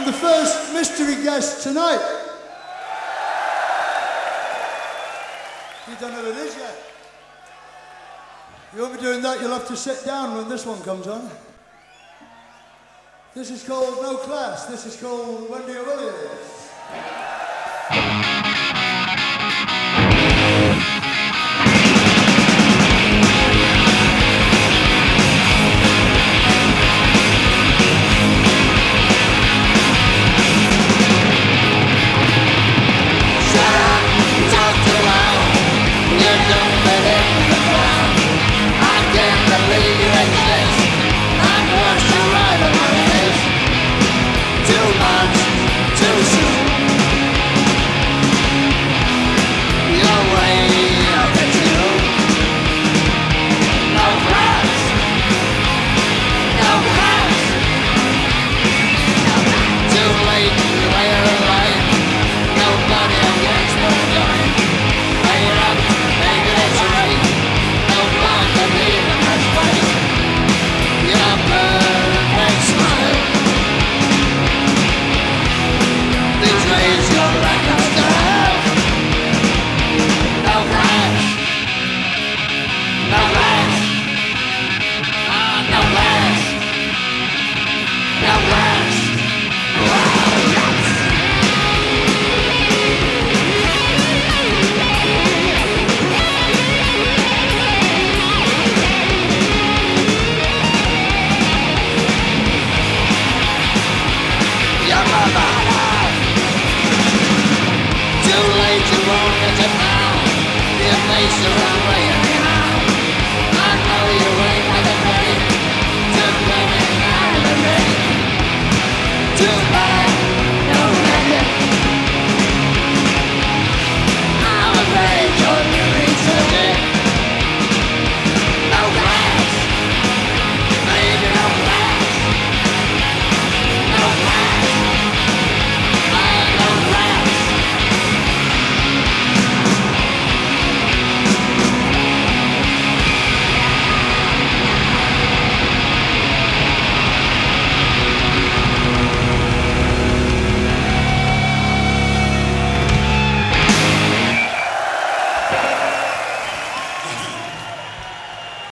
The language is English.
the first mystery guest tonight. You don't know who it is yet. You won't be doing that, you'll have to sit down when this one comes on. This is called No Class. This is called Wendy Williams. Too late to walk into town. Your face around